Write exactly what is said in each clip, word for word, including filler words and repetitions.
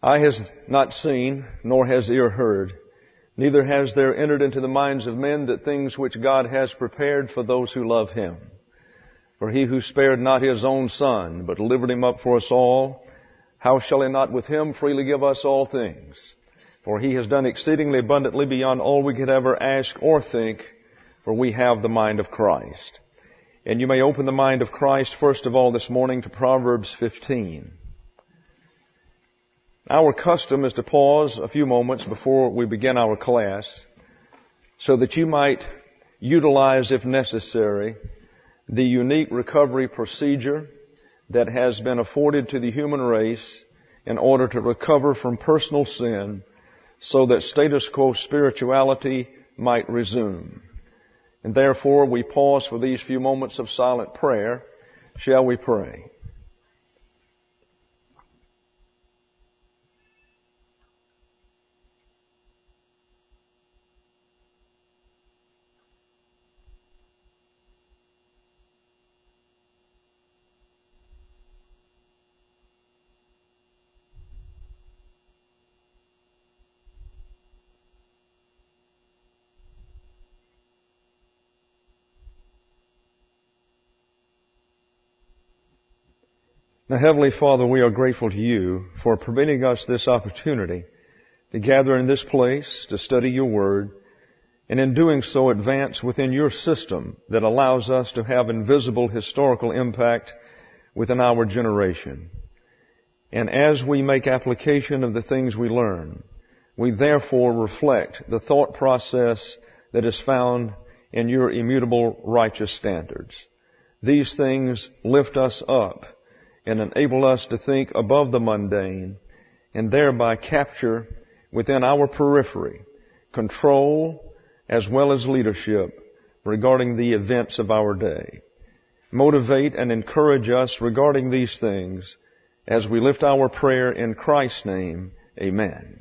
Eye has not seen, nor has ear heard, neither has there entered into the minds of men the things which God has prepared for those who love Him. For He who spared not His own Son, but delivered Him up for us all, how shall He not with Him freely give us all things? For He has done exceedingly abundantly beyond all we could ever ask or think, for we have the mind of Christ. And you may open the mind of Christ first of all this morning to Proverbs fifteen. Our custom is to pause a few moments before we begin our class so that you might utilize, if necessary, the unique recovery procedure that has been afforded to the human race in order to recover from personal sin so that status quo spirituality might resume. And therefore we pause for these few moments of silent prayer. Shall we pray? Now, Heavenly Father, we are grateful to You for permitting us this opportunity to gather in this place, to study Your Word, and in doing so advance within Your system that allows us to have invisible historical impact within our generation. And as we make application of the things we learn, we therefore reflect the thought process that is found in Your immutable righteous standards. These things lift us up and enable us to think above the mundane and thereby capture within our periphery control as well as leadership regarding the events of our day. Motivate and encourage us regarding these things as we lift our prayer in Christ's name. Amen.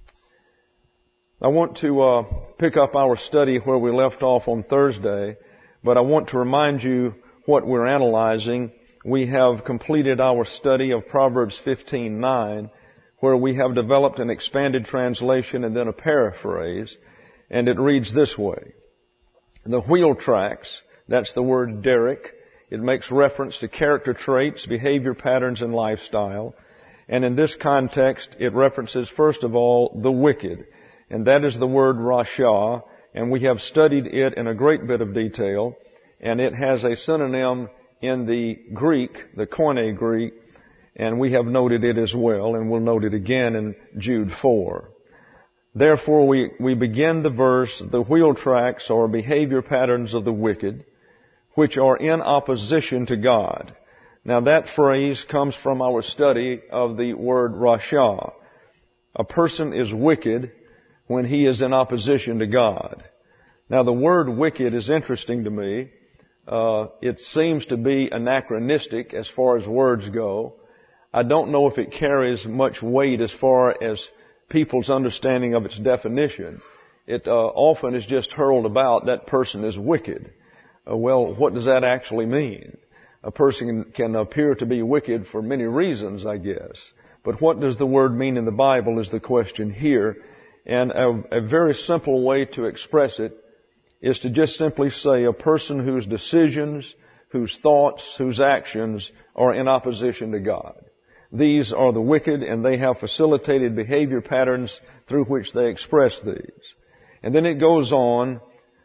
I want to uh, pick up our study where we left off on Thursday, but I want to remind you what we're analyzing. We have completed our study of Proverbs fifteen nine, where we have developed an expanded translation and then a paraphrase, and it reads this way. The wheel tracks, that's the word derek. It makes reference to character traits, behavior patterns, and lifestyle. And in this context, it references, first of all, the wicked, and that is the word rasha, and we have studied it in a great bit of detail, and it has a synonym in the Greek, the Koine Greek, and we have noted it as well, and we'll note it again in Jude four. Therefore, we, we begin the verse, the wheel tracks or behavior patterns of the wicked, which are in opposition to God. Now that phrase comes from our study of the word rasha. A person is wicked when he is in opposition to God. Now the word wicked is interesting to me. Uh, it seems to be anachronistic as far as words go. I don't know if it carries much weight as far as people's understanding of its definition. It uh, often is just hurled about, that person is wicked. Uh, well, what does that actually mean? A person can appear to be wicked for many reasons, I guess. But what does the word mean in the Bible is the question here. And a, a very simple way to express it is to just simply say a person whose decisions, whose thoughts, whose actions are in opposition to God. These are the wicked, and they have facilitated behavior patterns through which they express these. And then it goes on,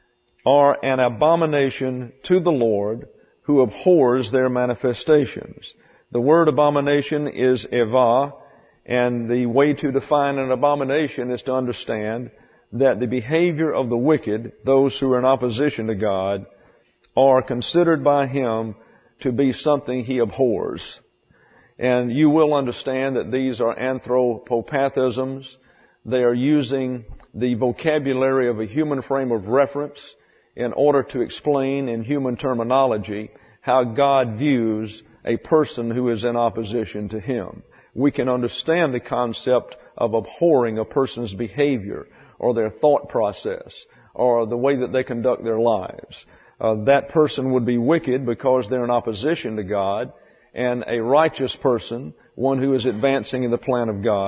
are an abomination to the Lord, who abhors their manifestations. The word abomination is eva, and the way to define an abomination is to understand that the behavior of the wicked, those who are in opposition to God, are considered by Him to be something He abhors. And you will understand that these are anthropopathisms. They are using the vocabulary of a human frame of reference in order to explain in human terminology how God views a person who is in opposition to Him. We can understand the concept of abhorring a person's behavior or their thought process or the way that they conduct their lives. Uh, that person would be wicked because they're in opposition to God, and a righteous person, one who is advancing in the plan of God,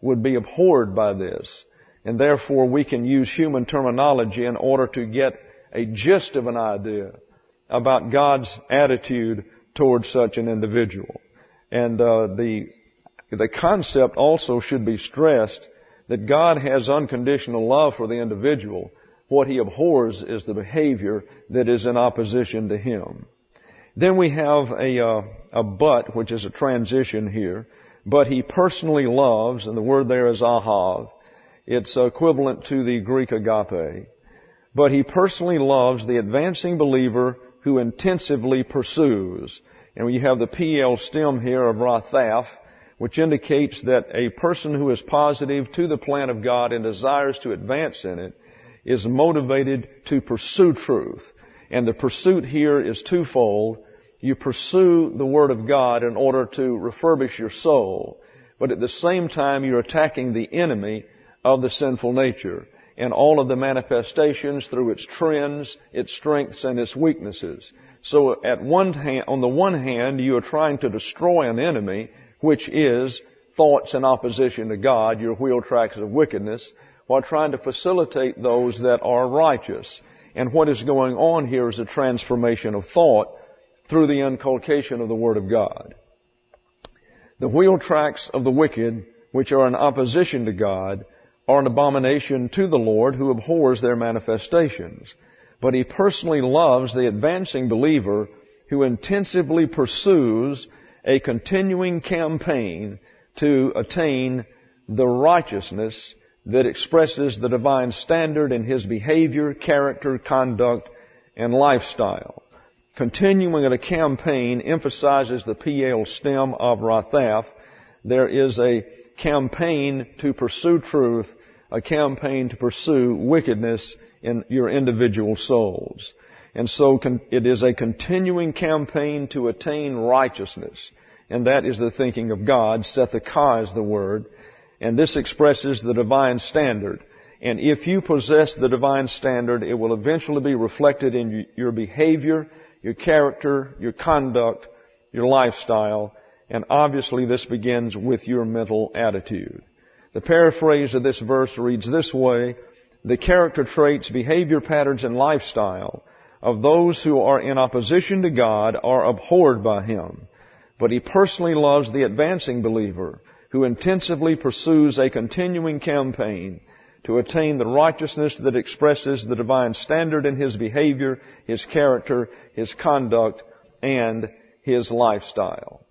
would be abhorred by this. And therefore we can use human terminology in order to get a gist of an idea about God's attitude towards such an individual. And uh, the the concept also should be stressed that God has unconditional love for the individual. What He abhors is the behavior that is in opposition to Him. Then we have a uh, a but, which is a transition here. But He personally loves, and the word there is ahav. It's equivalent to the Greek agape. But He personally loves the advancing believer who intensively pursues. And we have the P L stem here of rathaf, which indicates that a person who is positive to the plan of God and desires to advance in it is motivated to pursue truth. And the pursuit here is twofold. You pursue the Word of God in order to refurbish your soul, but at the same time you're attacking the enemy of the sinful nature and all of the manifestations through its trends, its strengths, and its weaknesses. So at one hand, on the one hand, you are trying to destroy an enemy, which is thoughts in opposition to God, your wheel tracks of wickedness, while trying to facilitate those that are righteous. And what is going on here is a transformation of thought through the inculcation of the Word of God. The wheel tracks of the wicked, which are in opposition to God, are an abomination to the Lord, who abhors their manifestations. But He personally loves the advancing believer who intensively pursues a continuing campaign to attain the righteousness that expresses the divine standard in his behavior, character, conduct, and lifestyle. Continuing in a campaign emphasizes the P L stem of rathaf. There is a campaign to pursue truth, a campaign to pursue wickedness in your individual souls. And so it is a continuing campaign to attain righteousness. And that is the thinking of God. Sethakah is the word. And this expresses the divine standard. And if you possess the divine standard, it will eventually be reflected in your behavior, your character, your conduct, your lifestyle. And obviously this begins with your mental attitude. The paraphrase of this verse reads this way: the character traits, behavior patterns, and lifestyle of those who are in opposition to God are abhorred by Him. But He personally loves the advancing believer who intensively pursues a continuing campaign to attain the righteousness that expresses the divine standard in his behavior, his character, his conduct, and his lifestyle.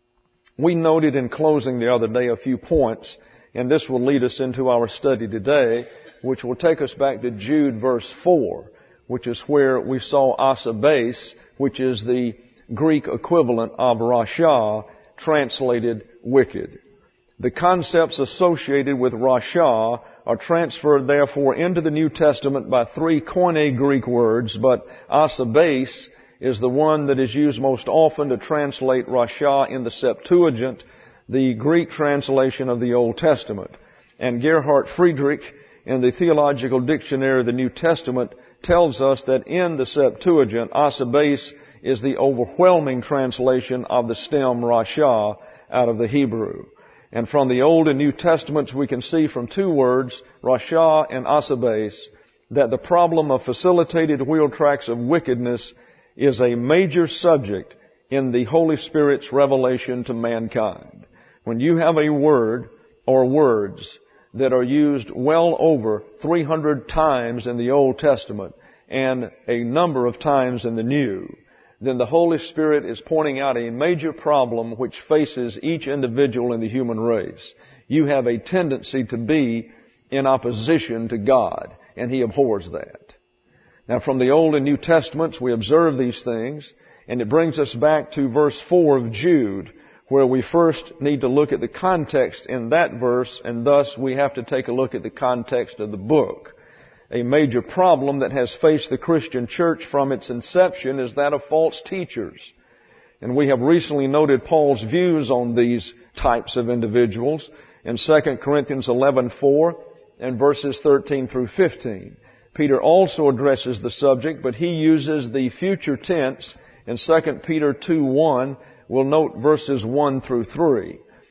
We noted in closing the other day a few points, and this will lead us into our study today, which will take us back to Jude verse four, which is where we saw asabes, which is the Greek equivalent of rasha, translated wicked. The concepts associated with rasha are transferred therefore into the New Testament by three Koine Greek words, but asabes is the one that is used most often to translate rasha in the Septuagint, the Greek translation of the Old Testament. And Gerhard Friedrich, in the Theological Dictionary of the New Testament, tells us that in the Septuagint, asabes is the overwhelming translation of the stem rasha out of the Hebrew. And from the Old and New Testaments, we can see from two words, rasha and asabes, that the problem of facilitated wheel tracks of wickedness is a major subject in the Holy Spirit's revelation to mankind. When you have a word or words that are used well over three hundred times in the Old Testament and a number of times in the New, then the Holy Spirit is pointing out a major problem which faces each individual in the human race. You have a tendency to be in opposition to God, and He abhors that. Now, from the Old and New Testaments, we observe these things, and it brings us back to verse four of Jude, where we first need to look at the context in that verse, and thus we have to take a look at the context of the book. A major problem that has faced the Christian church from its inception is that of false teachers. And we have recently noted Paul's views on these types of individuals in Second Corinthians eleven four and verses thirteen through fifteen. Peter also addresses the subject, but he uses the future tense in Second Peter two one. We'll note verses one through three.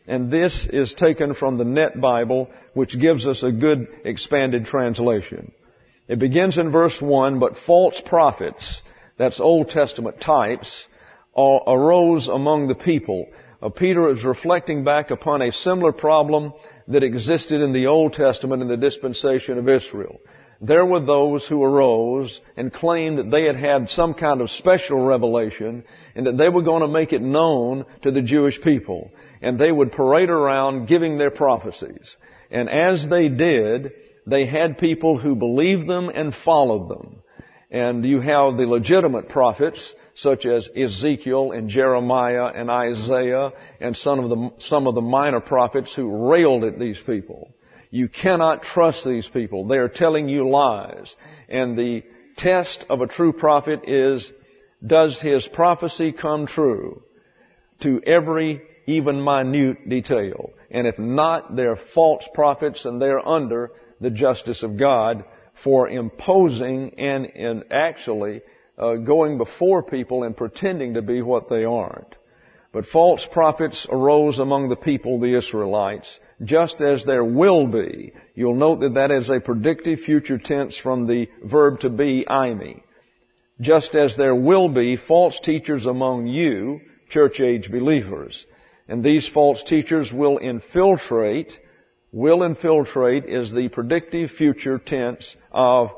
And this is taken from the Net Bible, which gives us a good expanded translation. It begins in verse one, but false prophets, that's Old Testament types, arose among the people. Uh, Peter is reflecting back upon a similar problem that existed in the Old Testament in the dispensation of Israel. There were those who arose and claimed that they had had some kind of special revelation and that they were going to make it known to the Jewish people. And they would parade around giving their prophecies. And as they did, they had people who believed them and followed them. And you have the legitimate prophets, such as Ezekiel and Jeremiah and Isaiah and some of the, some of the minor prophets who railed at these people. You cannot trust these people. They are telling you lies. And the test of a true prophet is, does his prophecy come true to every even minute detail? And if not, they're false prophets and they're under the justice of God for imposing and, and actually uh, going before people and pretending to be what they aren't. But false prophets arose among the people, the Israelites, just as there will be. You'll note that that is a predictive future tense from the verb to be, eimi. Just as there will be false teachers among you, church-age believers. And these false teachers will infiltrate, will infiltrate is the predictive future tense of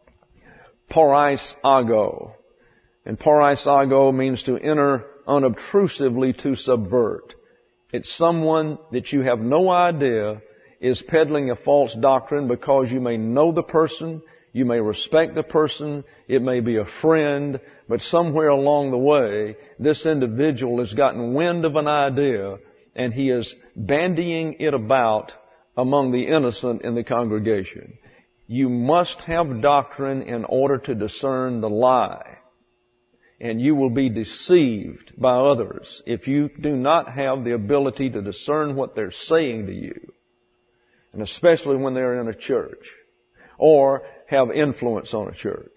paraisago. And paraisago means to enter unobtrusively, to subvert. It's someone that you have no idea is peddling a false doctrine because you may know the person, you may respect the person, it may be a friend, but somewhere along the way, this individual has gotten wind of an idea and he is bandying it about among the innocent in the congregation. You must have doctrine in order to discern the lie. And you will be deceived by others if you do not have the ability to discern what they're saying to you. And especially when they're in a church or have influence on a church.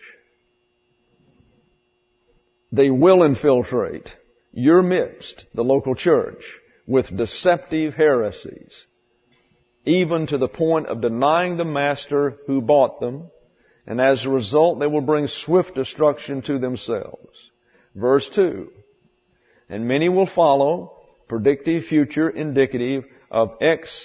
They will infiltrate your midst, the local church, with deceptive heresies, even to the point of denying the master who bought them, and as a result they will bring swift destruction to themselves. Verse two, and many will follow, predictive, future, indicative of ex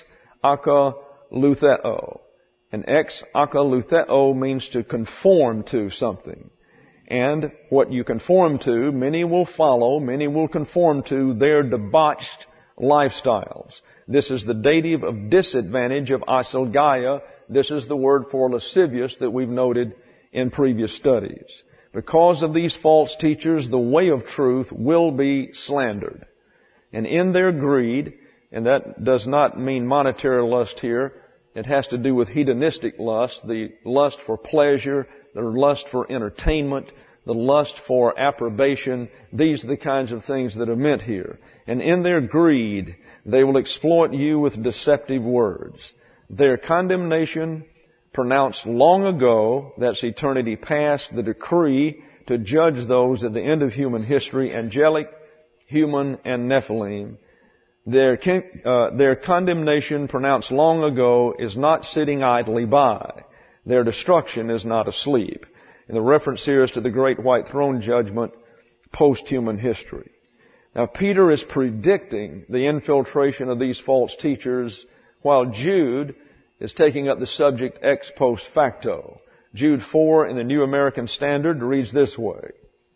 akalutheo. And ex akalutheo means to conform to something. And what you conform to, many will follow, many will conform to their debauched lifestyles. This is the dative of disadvantage of asilgaia. This is the word for lascivious that we've noted in previous studies. Because of these false teachers, the way of truth will be slandered. And in their greed, and that does not mean monetary lust here, it has to do with hedonistic lust, the lust for pleasure, the lust for entertainment, the lust for approbation. These are the kinds of things that are meant here. And in their greed, they will exploit you with deceptive words. Their condemnation pronounced long ago, that's eternity past, the decree to judge those at the end of human history, angelic, human, and Nephilim. Their, uh, their condemnation pronounced long ago is not sitting idly by. Their destruction is not asleep. And the reference here is to the great white throne judgment post-human history. Now Peter is predicting the infiltration of these false teachers, while Jude is taking up the subject ex post facto. Jude four in the New American Standard reads this way.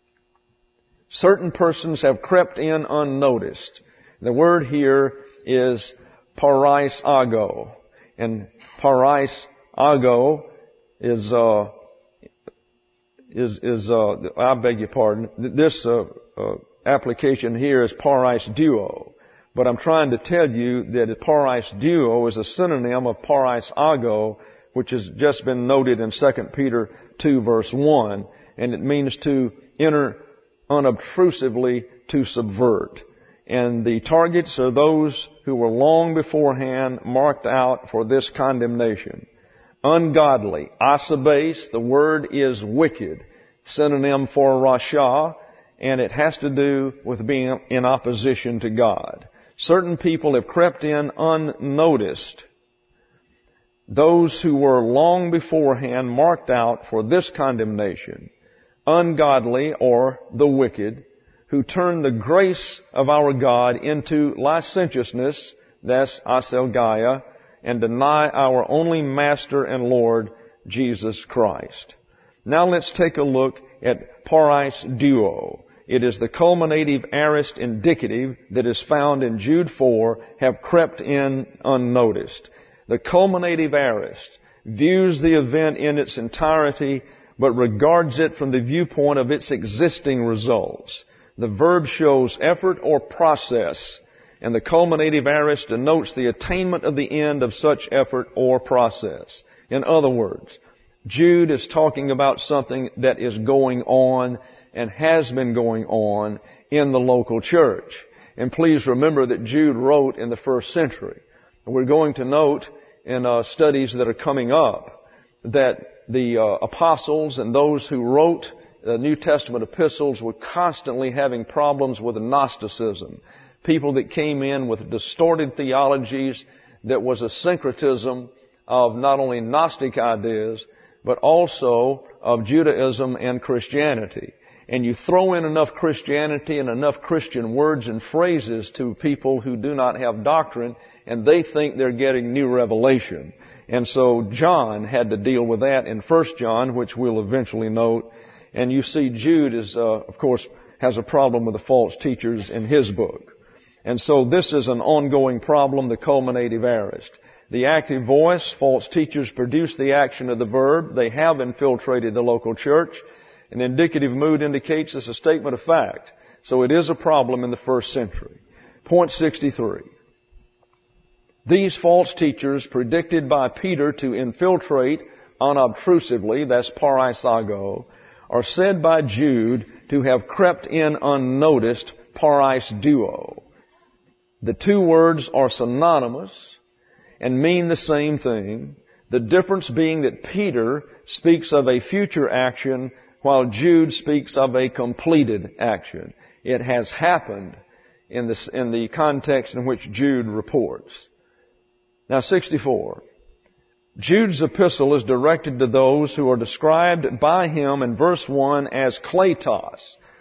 Certain persons have crept in unnoticed. The word here is paraisago. And paraisago is, uh, is, is, uh, I beg your pardon. This, uh, uh, application here is parais duo. But I'm trying to tell you that parais duo is a synonym of paraisago, which has just been noted in Second Peter two verse one. And it means to enter unobtrusively, to subvert. And the targets are those who were long beforehand marked out for this condemnation. Ungodly, asabase, the word is wicked, synonym for rasha, and it has to do with being in opposition to God. Certain people have crept in unnoticed. Those who were long beforehand marked out for this condemnation, ungodly or the wicked, who turn the grace of our God into licentiousness, that's aselgaia, and deny our only Master and Lord, Jesus Christ. Now let's take a look at parais duo. It is the culminative aorist indicative that is found in Jude four, have crept in unnoticed. The culminative aorist views the event in its entirety, but regards it from the viewpoint of its existing results. The verb shows effort or process, and the culminative aorist denotes the attainment of the end of such effort or process. In other words, Jude is talking about something that is going on and has been going on in the local church. And please remember that Jude wrote in the first century. We're going to note in uh, studies that are coming up that the uh, apostles and those who wrote the New Testament epistles were constantly having problems with Gnosticism. People that came in with distorted theologies that was a syncretism of not only Gnostic ideas, but also of Judaism and Christianity. And you throw in enough Christianity and enough Christian words and phrases to people who do not have doctrine, and they think they're getting new revelation. And so John had to deal with that in First John, which we'll eventually note. And you see Jude is, uh, of course, has a problem with the false teachers in his book. And so this is an ongoing problem, the culminative aorist. The active voice, false teachers produce the action of the verb. They have infiltrated the local church. An indicative mood indicates it's a statement of fact. So it is a problem in the first century. Point sixty-three. These false teachers predicted by Peter to infiltrate unobtrusively, that's paraisago, are said by Jude to have crept in unnoticed, parais duo. The two words are synonymous and mean the same thing, the difference being that Peter speaks of a future action while Jude speaks of a completed action. It has happened in, this, in the context in which Jude reports. Now, sixty-four. Jude's epistle is directed to those who are described by him in verse one as kletos.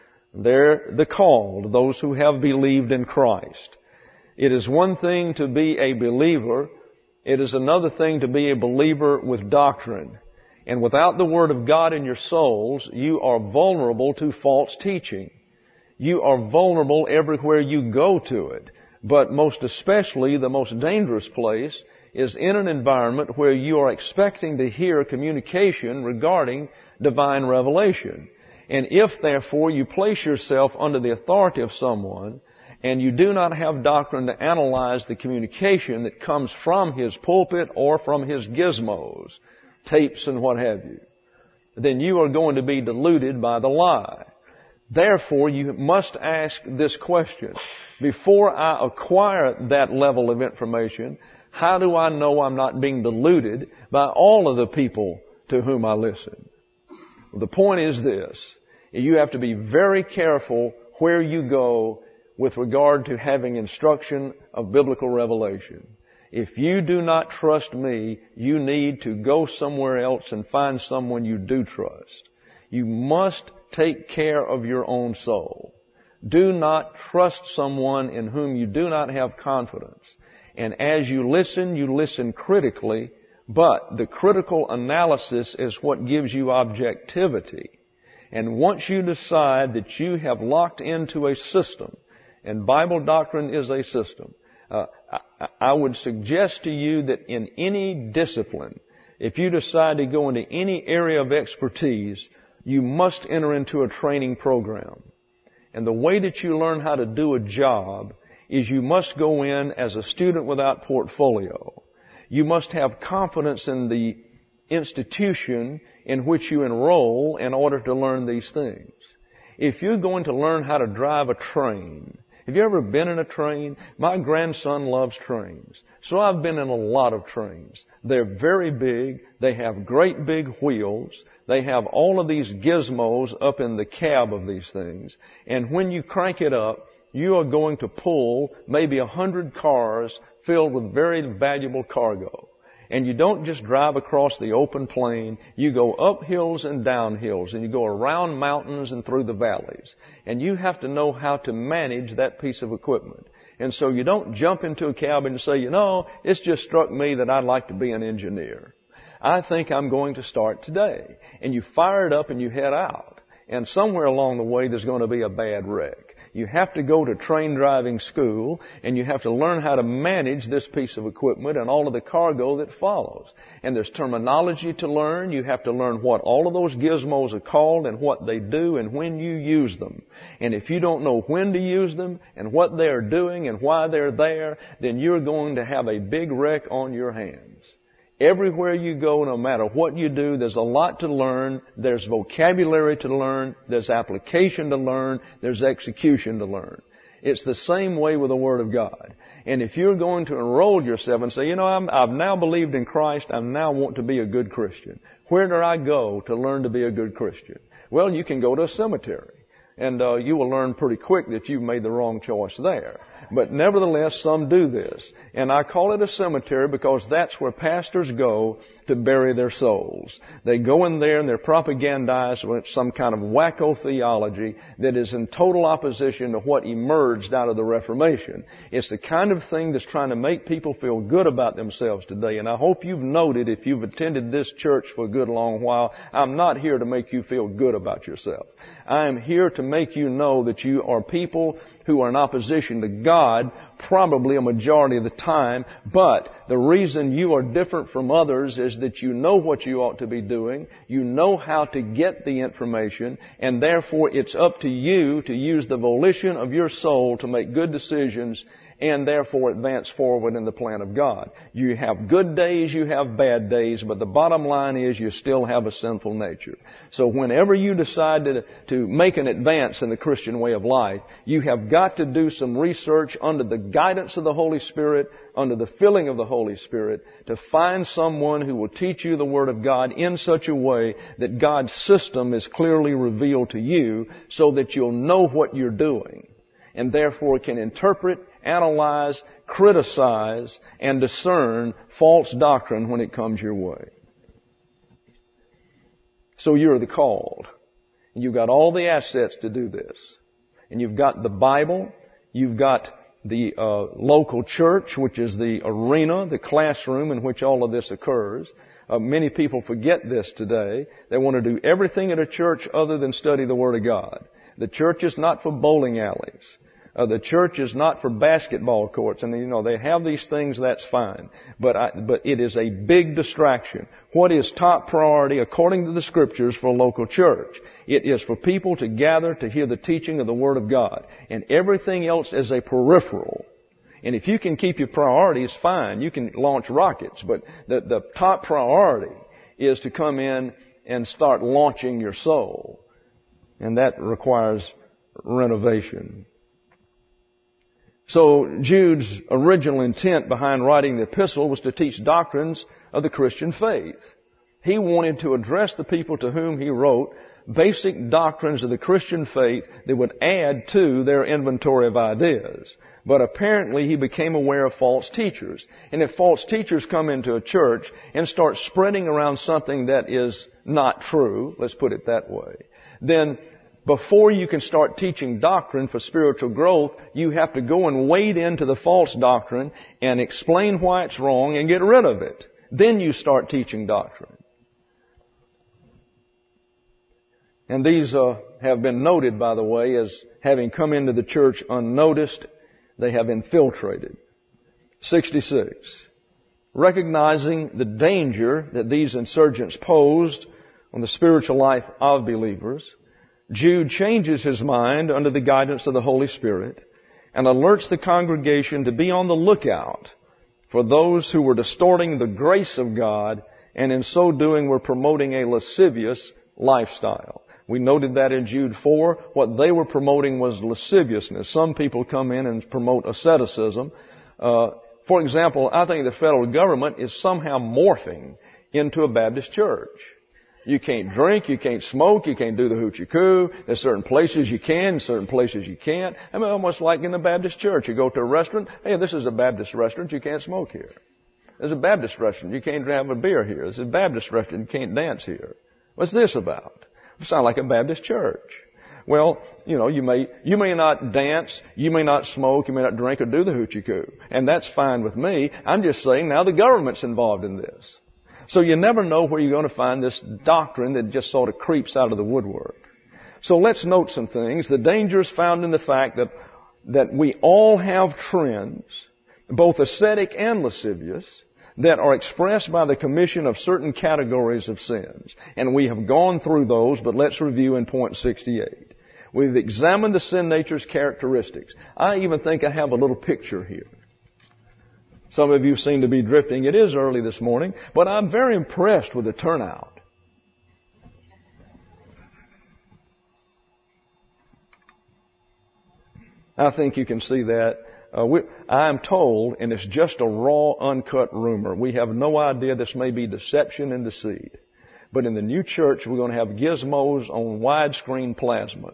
They're the called, those who have believed in Christ. It is one thing to be a believer. It is another thing to be a believer with doctrine. And without the Word of God in your souls, you are vulnerable to false teaching. You are vulnerable everywhere you go to it. But most especially, the most dangerous place is in an environment where you are expecting to hear communication regarding divine revelation. And if, therefore, you place yourself under the authority of someone and you do not have doctrine to analyze the communication that comes from his pulpit or from his gizmos, tapes and what have you, then you are going to be deluded by the lie. Therefore, you must ask this question. Before I acquire that level of information, how do I know I'm not being deluded by all of the people to whom I listen? Well, the point is this. You have to be very careful where you go with regard to having instruction of biblical revelation. If you do not trust me, you need to go somewhere else and find someone you do trust. You must take care of your own soul. Do not trust someone in whom you do not have confidence. And as you listen, you listen critically, but the critical analysis is what gives you objectivity. And once you decide that you have locked into a system, and Bible doctrine is a system, uh, I, I would suggest to you that in any discipline, if you decide to go into any area of expertise, you must enter into a training program. And the way that you learn how to do a job is you must go in as a student without portfolio. You must have confidence in the institution in which you enroll in order to learn these things. If you're going to learn how to drive a train, have you ever been in a train? My grandson loves trains. So I've been in a lot of trains. They're very big. They have great big wheels. They have all of these gizmos up in the cab of these things. And when you crank it up, you are going to pull maybe a hundred cars filled with very valuable cargo. And you don't just drive across the open plain. You go up hills and down hills, and you go around mountains and through the valleys. And you have to know how to manage that piece of equipment. And so you don't jump into a cabin and say, you know, it's just struck me that I'd like to be an engineer. I think I'm going to start today. And you fire it up and you head out. And somewhere along the way there's going to be a bad wreck. You have to go to train driving school, and you have to learn how to manage this piece of equipment and all of the cargo that follows. And there's terminology to learn. You have to learn what all of those gizmos are called and what they do and when you use them. And if you don't know when to use them and what they're doing and why they're there, then you're going to have a big wreck on your hands. Everywhere you go, no matter what you do, there's a lot to learn. There's vocabulary to learn. There's application to learn. There's execution to learn. It's the same way with the Word of God. And if you're going to enroll yourself and say, you know, I'm, I've now believed in Christ, I now want to be a good Christian. Where do I go to learn to be a good Christian? Well, you can go to a cemetery. And uh, you will learn pretty quick that you've made the wrong choice there. But nevertheless, some do this. And I call it a cemetery because that's where pastors go to bury their souls. They go in there and they're propagandized with some kind of wacko theology that is in total opposition to what emerged out of the Reformation. It's the kind of thing that's trying to make people feel good about themselves today. And I hope you've noted, if you've attended this church for a good long while, I'm not here to make you feel good about yourself. I am here to make you know that you are people who are in opposition to God, probably a majority of the time, but the reason you are different from others is that you know what you ought to be doing, you know how to get the information, and therefore it's up to you to use the volition of your soul to make good decisions and therefore advance forward in the plan of God. You have good days, you have bad days, but the bottom line is you still have a sinful nature. So whenever you decide to, to make an advance in the Christian way of life, you have got to do some research under the guidance of the Holy Spirit, under the filling of the Holy Spirit, to find someone who will teach you the Word of God in such a way that God's system is clearly revealed to you so that you'll know what you're doing and therefore can interpret, analyze, criticize, and discern false doctrine when it comes your way. So you're the called. And you've got all the assets to do this. And you've got the Bible. You've got the uh, local church, which is the arena, the classroom in which all of this occurs. Uh, many people forget this today. They want to do everything at a church other than study the Word of God. The church is not for bowling alleys. Uh, the church is not for basketball courts. And, you know, they have these things, that's fine. But I, but it is a big distraction. What is top priority according to the Scriptures for a local church? It is for people to gather to hear the teaching of the Word of God. And everything else is a peripheral. And if you can keep your priorities, fine. You can launch rockets. But the, the top priority is to come in and start launching your soul. And that requires renovation. So Jude's original intent behind writing the epistle was to teach doctrines of the Christian faith. He wanted to address the people to whom he wrote basic doctrines of the Christian faith that would add to their inventory of ideas. But apparently he became aware of false teachers. And if false teachers come into a church and start spreading around something that is not true, let's put it that way, then before you can start teaching doctrine for spiritual growth, you have to go and wade into the false doctrine and explain why it's wrong and get rid of it. Then you start teaching doctrine. And these uh, have been noted, by the way, as having come into the church unnoticed. They have infiltrated. sixty-six. Recognizing the danger that these insurgents posed on the spiritual life of believers, Jude changes his mind under the guidance of the Holy Spirit and alerts the congregation to be on the lookout for those who were distorting the grace of God and in so doing were promoting a lascivious lifestyle. We noted that in Jude four. What they were promoting was lasciviousness. Some people come in and promote asceticism. Uh, for example, I think the federal government is somehow morphing into a Baptist church. You can't drink, you can't smoke, you can't do the hoochie coo. There's certain places you can, certain places you can't. I mean, almost like in the Baptist church. You go to a restaurant, hey, this is a Baptist restaurant, you can't smoke here. There's a Baptist restaurant, you can't have a beer here. There's a Baptist restaurant, you can't dance here. What's this about? It sounds like a Baptist church. Well, you know, you may, you may not dance, you may not smoke, you may not drink or do the hoochie coo. And that's fine with me. I'm just saying now the government's involved in this. So you never know where you're going to find this doctrine that just sort of creeps out of the woodwork. So let's note some things. The danger is found in the fact that, that we all have trends, both ascetic and lascivious, that are expressed by the commission of certain categories of sins. And we have gone through those, but let's review in point sixty-eight. We've examined the sin nature's characteristics. I even think I have a little picture here. Some of you seem to be drifting. It is early this morning, but I'm very impressed with the turnout. I think you can see that. Uh, we, I'm told, and it's just a raw, uncut rumor. We have no idea. This may be deception and deceit. But in the new church, we're going to have gizmos on widescreen plasmas.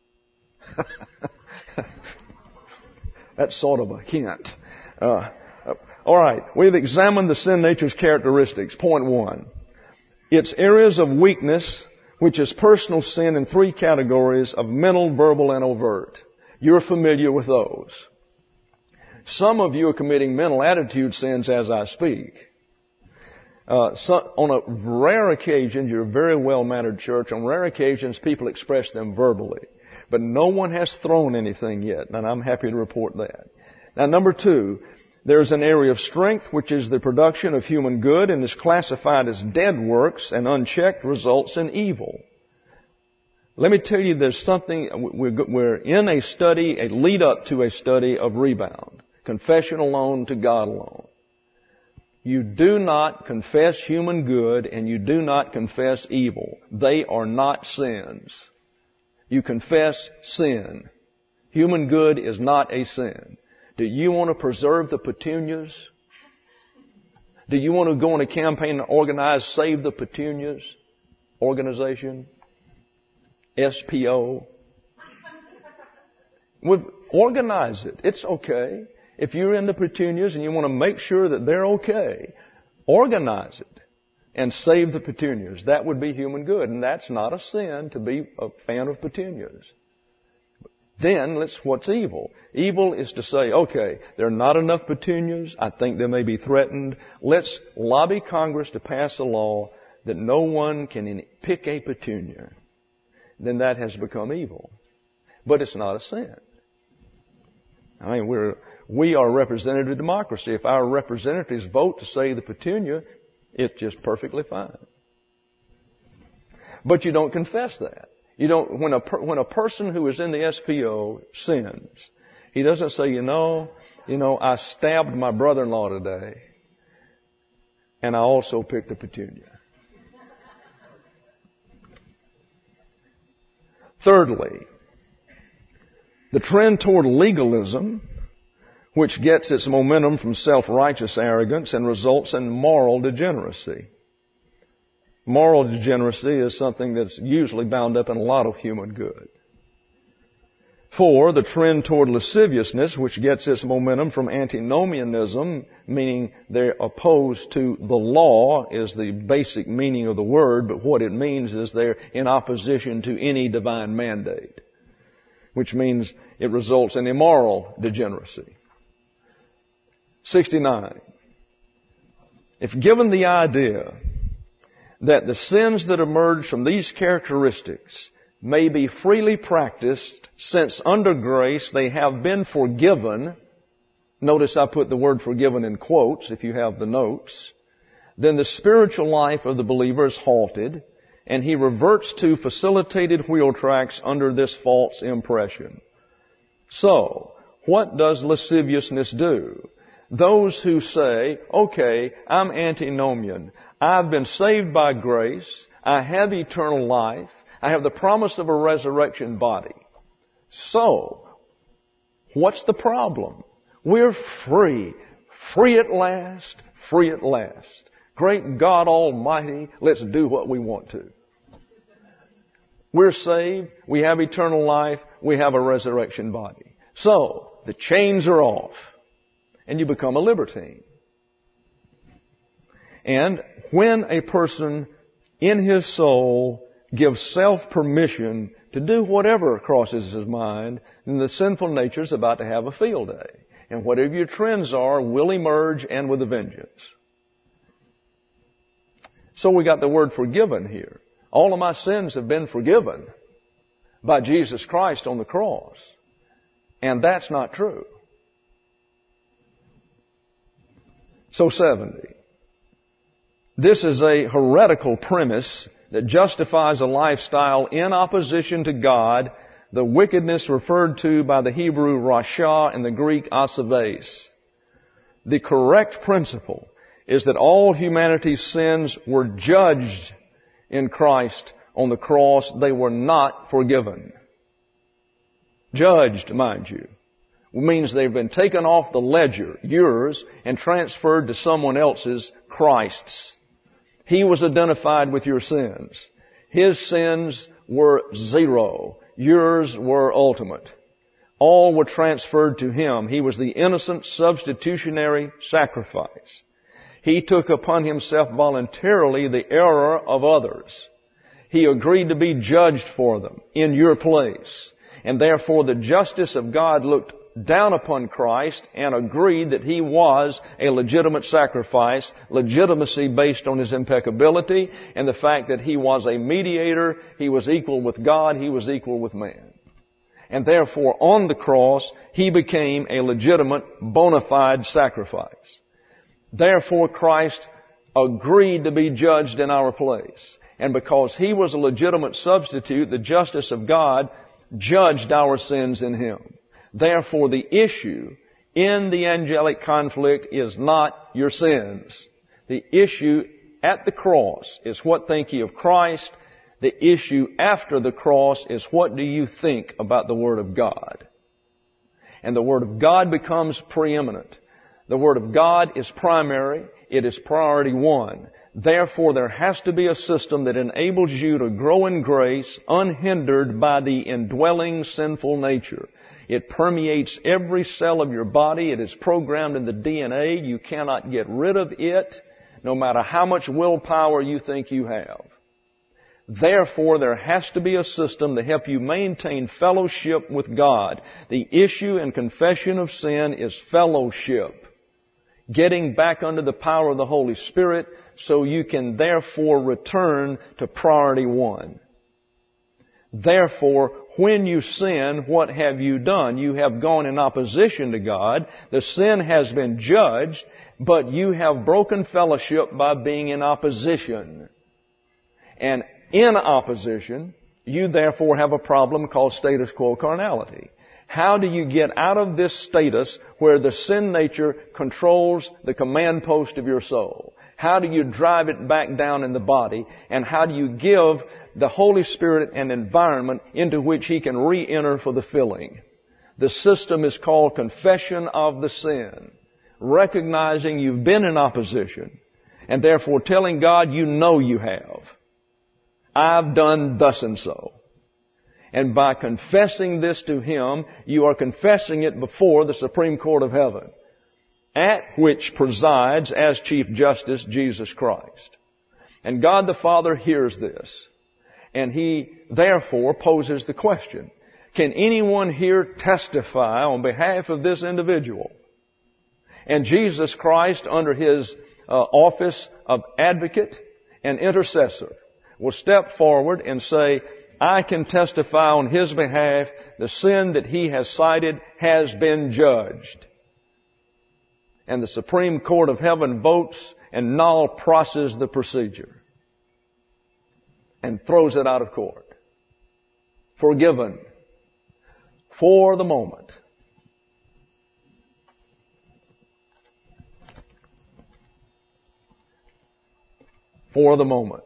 That's sort of a hint. Uh, all right. We've examined the sin nature's characteristics. Point one. Its areas of weakness, which is personal sin in three categories of mental, verbal, and overt. You're familiar with those. Some of you are committing mental attitude sins as I speak. Uh, so, on a rare occasion, you're a very well-mannered church. On rare occasions, people express them verbally. But no one has thrown anything yet, and I'm happy to report that. Now, number two, there's an area of strength, which is the production of human good and is classified as dead works, and unchecked results in evil. Let me tell you, there's something, we're in a study, a lead-up to a study of rebound. Confession alone to God alone. You do not confess human good and you do not confess evil. They are not sins. You confess sin. Human good is not a sin. Do you want to preserve the petunias? Do you want to go on a campaign and organize Save the Petunias organization? S P O. Organize it. It's okay. If you're in the petunias and you want to make sure that they're okay, organize it and save the petunias. That would be human good. And that's not a sin to be a fan of petunias. Then, let's, what's evil? Evil is to say, okay, there are not enough petunias. I think they may be threatened. Let's lobby Congress to pass a law that no one can pick a petunia. Then that has become evil. But it's not a sin. I mean, we're, we are representative democracy. If our representatives vote to save the petunia, it's just perfectly fine. But you don't confess that. You don't, when a, when a person who is in the S P O sins, he doesn't say, you know, you know, I stabbed my brother-in-law today, and I also picked a petunia. Thirdly, the trend toward legalism, which gets its momentum from self-righteous arrogance and results in moral degeneracy. Moral degeneracy is something that's usually bound up in a lot of human good. Four, the trend toward lasciviousness, which gets its momentum from antinomianism, meaning they're opposed to the law, is the basic meaning of the word, but what it means is they're in opposition to any divine mandate, which means it results in immoral degeneracy. sixty-nine. If given the idea that the sins that emerge from these characteristics may be freely practiced, since under grace they have been forgiven, notice I put the word forgiven in quotes if you have the notes, then the spiritual life of the believer is halted, and he reverts to facilitated wheel tracks under this false impression. So, what does lasciviousness do? Those who say, okay, I'm antinomian. I've been saved by grace. I have eternal life. I have the promise of a resurrection body. So, what's the problem? We're free. Free at last. Free at last. Great God Almighty, let's do what we want to. We're saved. We have eternal life. We have a resurrection body. So, the chains are off. And you become a libertine. And when a person in his soul gives self-permission to do whatever crosses his mind, then the sinful nature is about to have a field day. And whatever your trends are will emerge, and with a vengeance. So we got the word forgiven here. All of my sins have been forgiven by Jesus Christ on the cross. And that's not true. So seventy. This is a heretical premise that justifies a lifestyle in opposition to God, the wickedness referred to by the Hebrew rasha and the Greek asaves. The correct principle is that all humanity's sins were judged in Christ on the cross. They were not forgiven. Judged, mind you, means they've been taken off the ledger, yours, and transferred to someone else's, Christ's. He was identified with your sins. His sins were zero. Yours were ultimate. All were transferred to Him. He was the innocent substitutionary sacrifice. He took upon Himself voluntarily the error of others. He agreed to be judged for them in your place. And therefore the justice of God looked down upon Christ and agreed that He was a legitimate sacrifice, legitimacy based on His impeccability and the fact that He was a mediator, He was equal with God, He was equal with man. And therefore on the cross, He became a legitimate, bona fide sacrifice. Therefore Christ agreed to be judged in our place. And because He was a legitimate substitute, the justice of God judged our sins in Him. Therefore, the issue in the angelic conflict is not your sins. The issue at the cross is what think ye of Christ. The issue after the cross is what do you think about the Word of God. And the Word of God becomes preeminent. The Word of God is primary. It is priority one. Therefore, there has to be a system that enables you to grow in grace unhindered by the indwelling sinful nature. It permeates every cell of your body. It is programmed in the D N A. You cannot get rid of it, no matter how much willpower you think you have. Therefore, there has to be a system to help you maintain fellowship with God. The issue in confession of sin is fellowship. Getting back under the power of the Holy Spirit so you can therefore return to priority one. Therefore, when you sin, what have you done? You have gone in opposition to God. The sin has been judged, but you have broken fellowship by being in opposition. And in opposition, you therefore have a problem called status quo carnality. How do you get out of this status where the sin nature controls the command post of your soul? How do you drive it back down in the body? And how do you give the Holy Spirit an environment into which He can re-enter for the filling? The system is called confession of the sin. Recognizing you've been in opposition and therefore telling God you know you have. I've done thus and so. And by confessing this to Him, you are confessing it before the Supreme Court of Heaven, at which presides as Chief Justice Jesus Christ. And God the Father hears this. And He therefore poses the question, can anyone here testify on behalf of this individual? And Jesus Christ, under His uh, office of advocate and intercessor, will step forward and say, I can testify on his behalf, the sin that he has cited has been judged. And the Supreme Court of Heaven votes and null processes the procedure and throws it out of court. Forgiven for the moment. For the moment.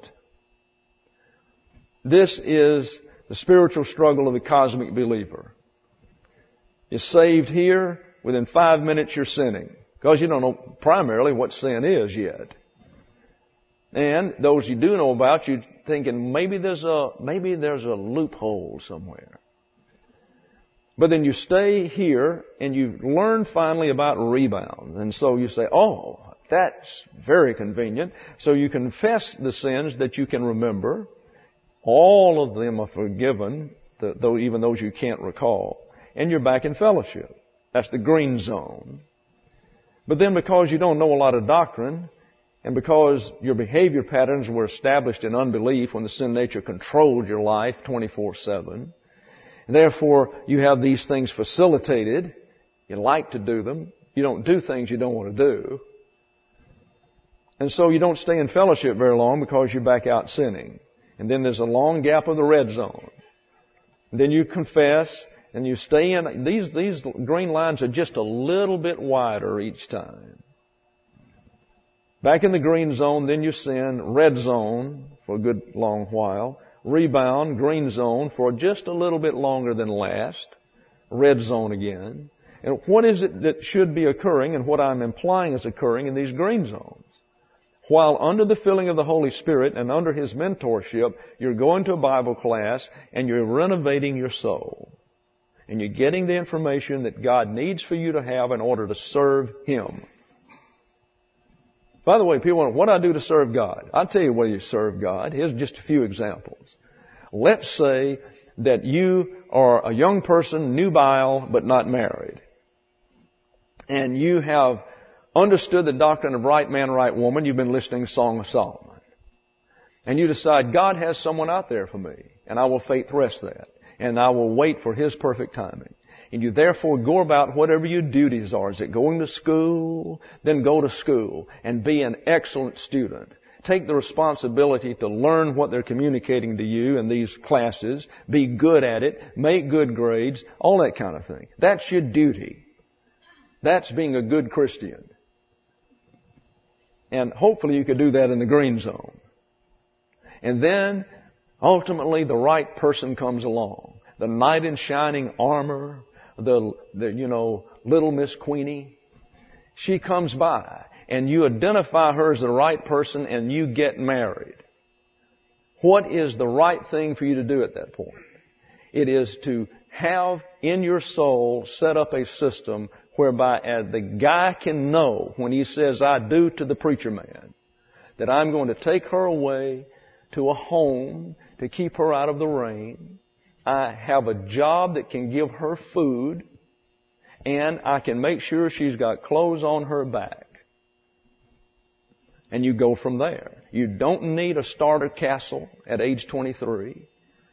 This is the spiritual struggle of the cosmic believer. You're saved here, within five minutes you're sinning. Because you don't know primarily what sin is yet. And those you do know about, you're thinking maybe there's a, maybe there's a loophole somewhere. But then you stay here and you learn finally about rebound. And so you say, oh, that's very convenient. So you confess the sins that you can remember. All of them are forgiven, though even those you can't recall. And you're back in fellowship. That's the green zone. But then because you don't know a lot of doctrine, and because your behavior patterns were established in unbelief when the sin nature controlled your life twenty-four seven, therefore you have these things facilitated. You like to do them. You don't do things you don't want to do. And so you don't stay in fellowship very long because you're back out sinning. And then there's a long gap of the red zone. And then you confess and you stay in. These, these green lines are just a little bit wider each time. Back in the green zone, then you sin. Red zone for a good long while. Rebound, green zone for just a little bit longer than last. Red zone again. And what is it that should be occurring and what I'm implying is occurring in these green zones? While under the filling of the Holy Spirit and under His mentorship, you're going to a Bible class and you're renovating your soul. And you're getting the information that God needs for you to have in order to serve Him. By the way, people wonder, what do I do to serve God? I'll tell you where you serve God. Here's just a few examples. Let's say that you are a young person, nubile, but not married. And you have understood the doctrine of right man, right woman. You've been listening to Song of Solomon. And you decide, God has someone out there for me. And I will faith rest that. And I will wait for His perfect timing. And you therefore go about whatever your duties are. Is it going to school? Then go to school and be an excellent student. Take the responsibility to learn what they're communicating to you in these classes. Be good at it. Make good grades. All that kind of thing. That's your duty. That's being a good Christian. And hopefully you could do that in the green zone. And then ultimately the right person comes along. The knight in shining armor. The, the, you know, little Miss Queenie. She comes by and you identify her as the right person and you get married. What is the right thing for you to do at that point? It is to have in your soul set up a system whereby as the guy can know when he says, I do to the preacher man, that I'm going to take her away to a home to keep her out of the rain. I have a job that can give her food, and I can make sure she's got clothes on her back. And you go from there. You don't need a starter castle at age twenty-three.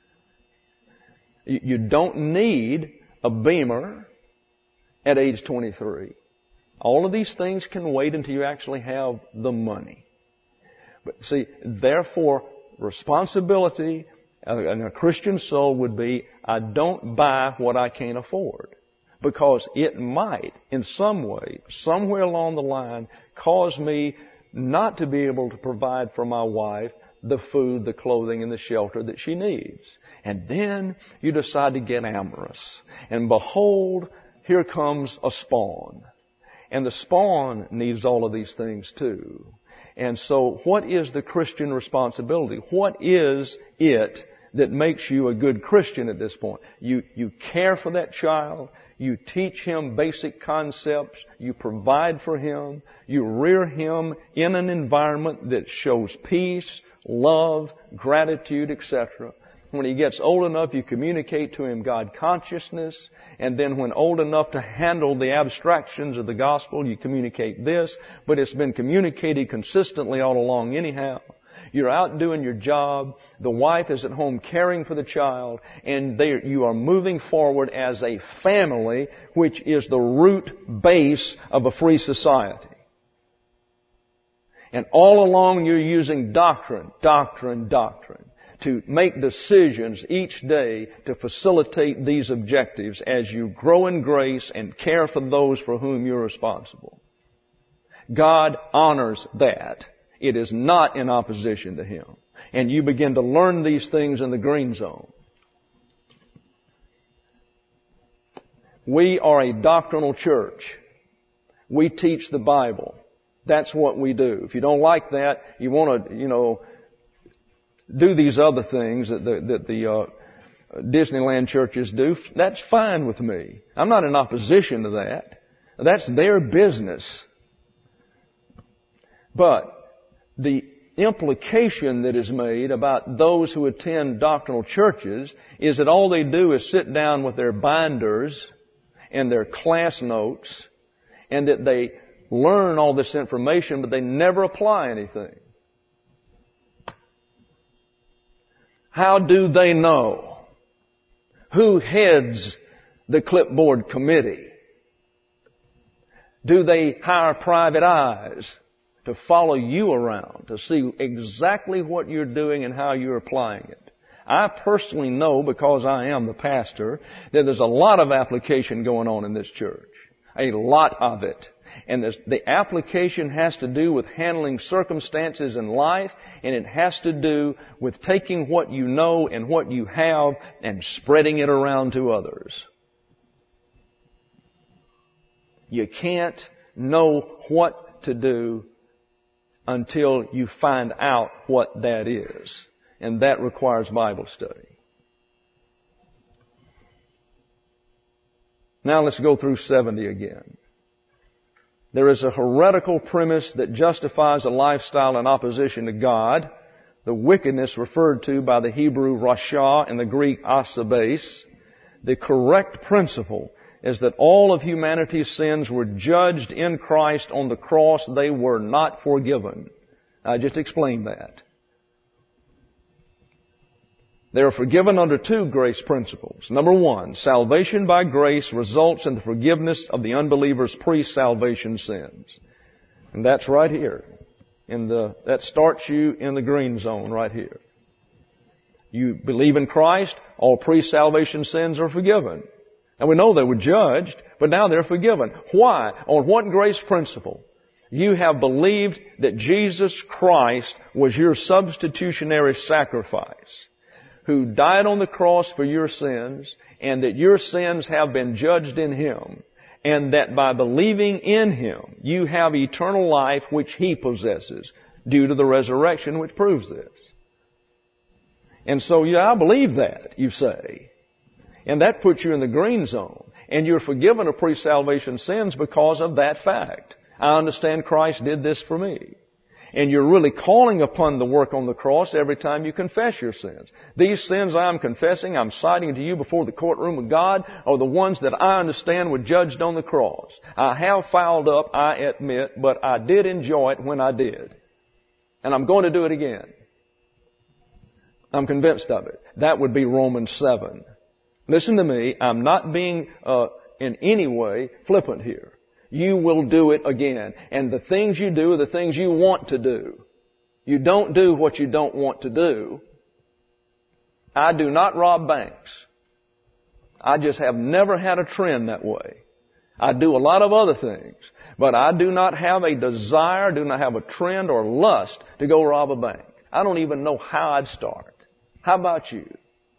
You don't need a Beamer at age twenty-three. All of these things can wait until you actually have the money. But see, therefore, responsibility in a Christian soul would be, I don't buy what I can't afford. Because it might, in some way, somewhere along the line, cause me not to be able to provide for my wife the food, the clothing, and the shelter that she needs. And then you decide to get amorous. And behold, here comes a spawn. And the spawn needs all of these things too. And so what is the Christian responsibility? What is it that makes you a good Christian at this point? You, you care for that child. You teach him basic concepts. You provide for him. You rear him in an environment that shows peace, love, gratitude, et cetera. When he gets old enough, you communicate to him God consciousness. And then when old enough to handle the abstractions of the gospel, you communicate this. But it's been communicated consistently all along anyhow. You're out doing your job. The wife is at home caring for the child. And they, you are moving forward as a family, which is the root base of a free society. And all along you're using doctrine, doctrine, doctrine to make decisions each day to facilitate these objectives as you grow in grace and care for those for whom you're responsible. God honors that. It is not in opposition to Him. And you begin to learn these things in the green zone. We are a doctrinal church. We teach the Bible. That's what we do. If you don't like that, you want to, you know, do these other things that the, that the uh, Disneyland churches do, that's fine with me. I'm not in opposition to that. That's their business. But the implication that is made about those who attend doctrinal churches is that all they do is sit down with their binders and their class notes, and that they learn all this information, but they never apply anything. How do they know? Who heads the clipboard committee? Do they hire private eyes to follow you around to see exactly what you're doing and how you're applying it? I personally know, because I am the pastor, that there's a lot of application going on in this church. A lot of it. And the application has to do with handling circumstances in life, and it has to do with taking what you know and what you have and spreading it around to others. You can't know what to do until you find out what that is. And that requires Bible study. Now let's go through seventy again. There is a heretical premise that justifies a lifestyle in opposition to God, the wickedness referred to by the Hebrew rasha and the Greek asabes. The correct principle is that all of humanity's sins were judged in Christ on the cross. They were not forgiven. I just explained that. They are forgiven under two grace principles. Number one, salvation by grace results in the forgiveness of the unbeliever's pre-salvation sins. And that's right here. In the, that starts you in the green zone right here. You believe in Christ, all pre-salvation sins are forgiven. And we know they were judged, but now they're forgiven. Why? On what grace principle? You have believed that Jesus Christ was your substitutionary sacrifice, who died on the cross for your sins, and that your sins have been judged in Him, and that by believing in Him, you have eternal life which He possesses, due to the resurrection which proves this. And so, yeah, I believe that, you say. And that puts you in the green zone. And you're forgiven of pre-salvation sins because of that fact. I understand Christ did this for me. And you're really calling upon the work on the cross every time you confess your sins. These sins I'm confessing, I'm citing to you before the courtroom of God, are the ones that I understand were judged on the cross. I have fouled up, I admit, but I did enjoy it when I did. And I'm going to do it again. I'm convinced of it. That would be Romans seven. Listen to me, I'm not being uh, in any way flippant here. You will do it again. And the things you do are the things you want to do. You don't do what you don't want to do. I do not rob banks. I just have never had a trend that way. I do a lot of other things. But I do not have a desire, do not have a trend or lust to go rob a bank. I don't even know how I'd start. How about you?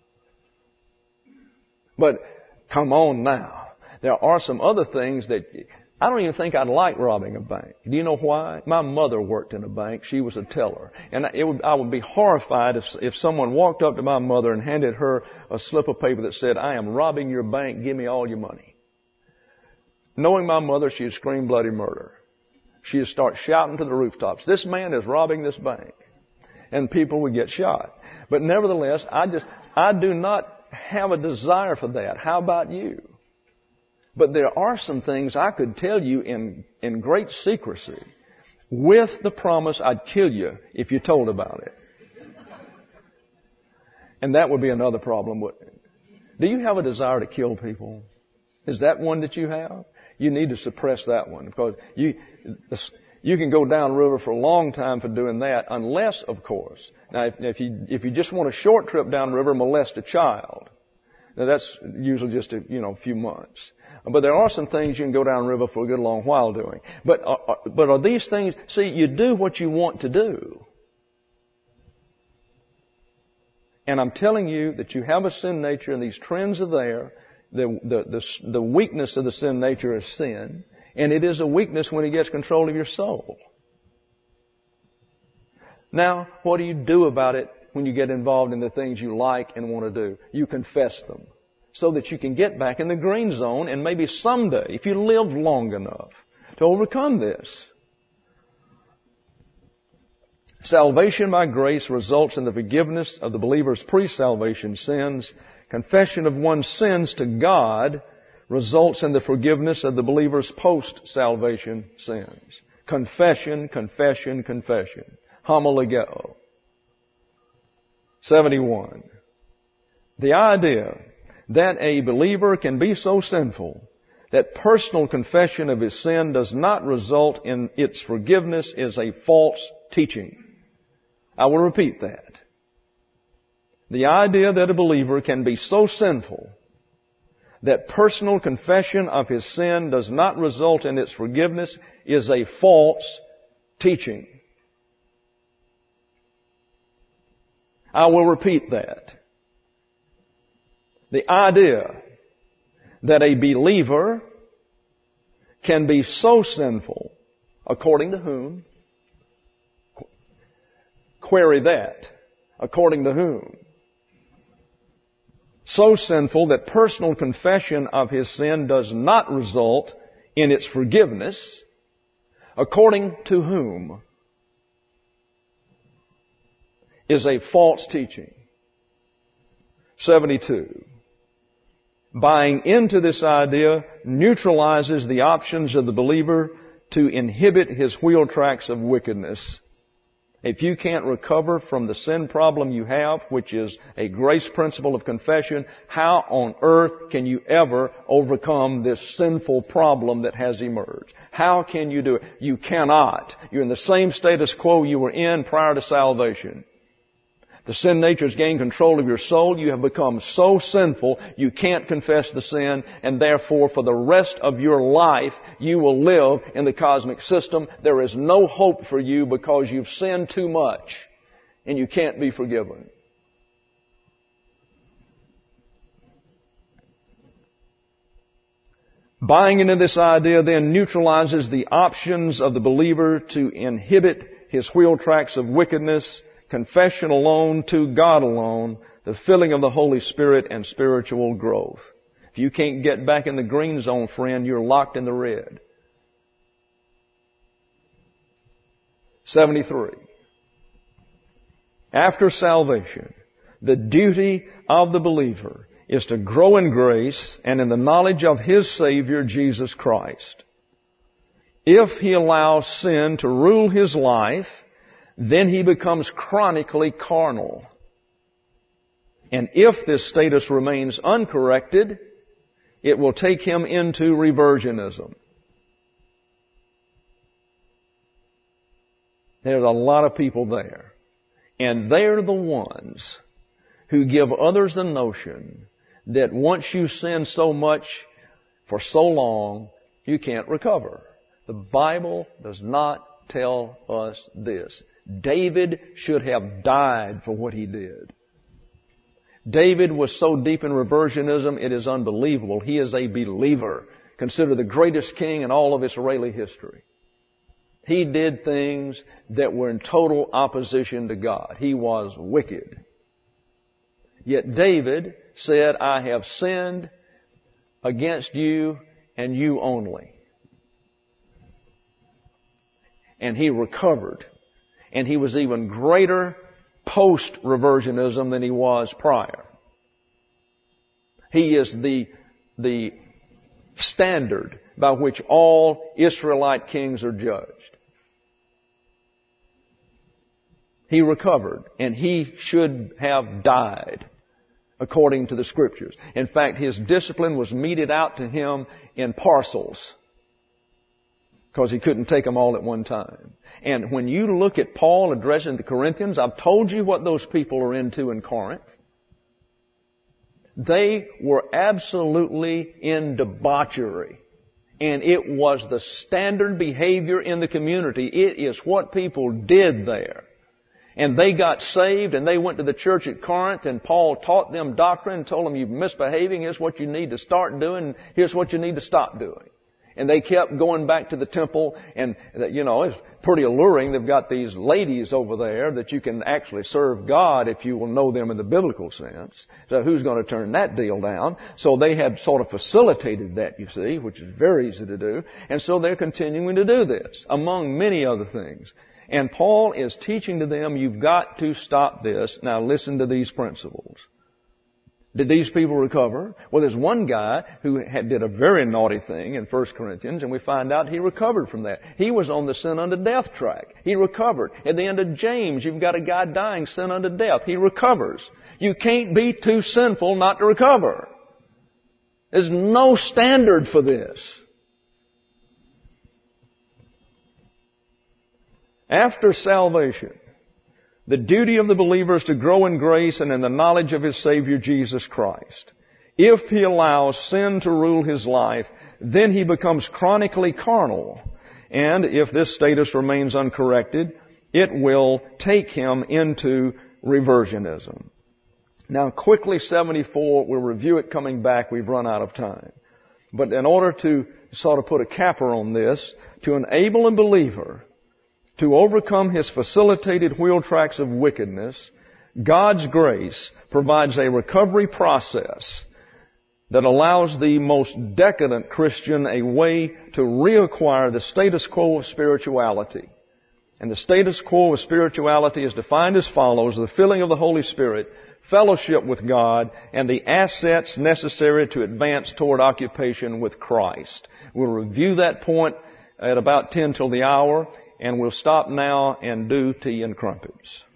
But come on now. There are some other things that I don't even think I'd like robbing a bank. Do you know why? My mother worked in a bank. She was a teller. And it would, I would be horrified if, if someone walked up to my mother and handed her a slip of paper that said, I am robbing your bank. Give me all your money. Knowing my mother, she'd scream bloody murder. She'd start shouting to the rooftops, this man is robbing this bank. And people would get shot. But nevertheless, I just, I do not have a desire for that. How about you? But there are some things I could tell you in, in great secrecy with the promise I'd kill you if you told about it. And that would be another problem, wouldn't it? Do you have a desire to kill people? Is that one that you have? You need to suppress that one because you, you can go downriver for a long time for doing that unless, of course, now if, if you, if you just want a short trip downriver, molest a child. Now that's usually just a, you know, few months. But there are some things you can go downriver for a good long while doing. But, uh, but are these things, see, you do what you want to do. And I'm telling you that you have a sin nature and these trends are there. The, the, the, the weakness of the sin nature is sin. And it is a weakness when it gets control of your soul. Now, what do you do about it when you get involved in the things you like and want to do? You confess them so that you can get back in the green zone and maybe someday, if you live long enough, to overcome this. Salvation by grace results in the forgiveness of the believer's pre-salvation sins. Confession of one's sins to God results in the forgiveness of the believer's post-salvation sins. Confession, confession, confession. Homologeo. seventy-one. The idea that a believer can be so sinful that personal confession of his sin does not result in its forgiveness is a false teaching. I will repeat that. The idea that a believer can be so sinful that personal confession of his sin does not result in its forgiveness is a false teaching. I will repeat that. The idea that a believer can be so sinful, according to whom? Query that. According to whom? So sinful that personal confession of his sin does not result in its forgiveness. According to whom? Is a false teaching. seventy-two. Buying into this idea neutralizes the options of the believer to inhibit his wheel tracks of wickedness. If you can't recover from the sin problem you have, which is a grace principle of confession, how on earth can you ever overcome this sinful problem that has emerged? How can you do it? You cannot. You're in the same status quo you were in prior to salvation. The sin nature has gained control of your soul. You have become so sinful, you can't confess the sin, and therefore for the rest of your life, you will live in the cosmic system. There is no hope for you because you've sinned too much, and you can't be forgiven. Buying into this idea then neutralizes the options of the believer to inhibit his wheel tracks of wickedness. Confession alone, to God alone, the filling of the Holy Spirit and spiritual growth. If you can't get back in the green zone, friend, you're locked in the red. seventy-three. After salvation, the duty of the believer is to grow in grace and in the knowledge of his Savior, Jesus Christ. If he allows sin to rule his life, then he becomes chronically carnal. And if this status remains uncorrected, it will take him into reversionism. There's a lot of people there. And they're the ones who give others the notion that once you sin so much for so long, you can't recover. The Bible does not tell us this. David should have died for what he did. David was so deep in reversionism, it is unbelievable. He is a believer, considered the greatest king in all of Israeli history. He did things that were in total opposition to God. He was wicked. Yet David said, I have sinned against you and you only. And he recovered. And he was even greater post-reversionism than he was prior. He is the, the standard by which all Israelite kings are judged. He recovered, and he should have died according to the Scriptures. In fact, his discipline was meted out to him in parcels, because he couldn't take them all at one time. And when you look at Paul addressing the Corinthians, I've told you what those people are into in Corinth. They were absolutely in debauchery. And it was the standard behavior in the community. It is what people did there. And they got saved and they went to the church at Corinth, and Paul taught them doctrine and told them, you're misbehaving, here's what you need to start doing, here's what you need to stop doing. And they kept going back to the temple, and, you know, it's pretty alluring. They've got these ladies over there that you can actually serve God if you will know them in the biblical sense. So who's going to turn that deal down? So they had sort of facilitated that, you see, which is very easy to do. And so they're continuing to do this, among many other things. And Paul is teaching to them, you've got to stop this. Now listen to these principles. Did these people recover? Well, there's one guy who had, did a very naughty thing in First Corinthians, and we find out he recovered from that. He was on the sin unto death track. He recovered. At the end of James, you've got a guy dying sin unto death. He recovers. You can't be too sinful not to recover. There's no standard for this. After salvation, the duty of the believer is to grow in grace and in the knowledge of his Savior Jesus Christ. If he allows sin to rule his life, then he becomes chronically carnal. And if this status remains uncorrected, it will take him into reversionism. Now quickly, seventy-four, we'll review it coming back. We've run out of time. But in order to sort of put a capper on this, to enable a believer to overcome his facilitated wheel tracks of wickedness, God's grace provides a recovery process that allows the most decadent Christian a way to reacquire the status quo of spirituality. And the status quo of spirituality is defined as follows: the filling of the Holy Spirit, fellowship with God, and the assets necessary to advance toward occupation with Christ. We'll review that point at about ten till the hour. And we'll stop now and do tea and crumpets.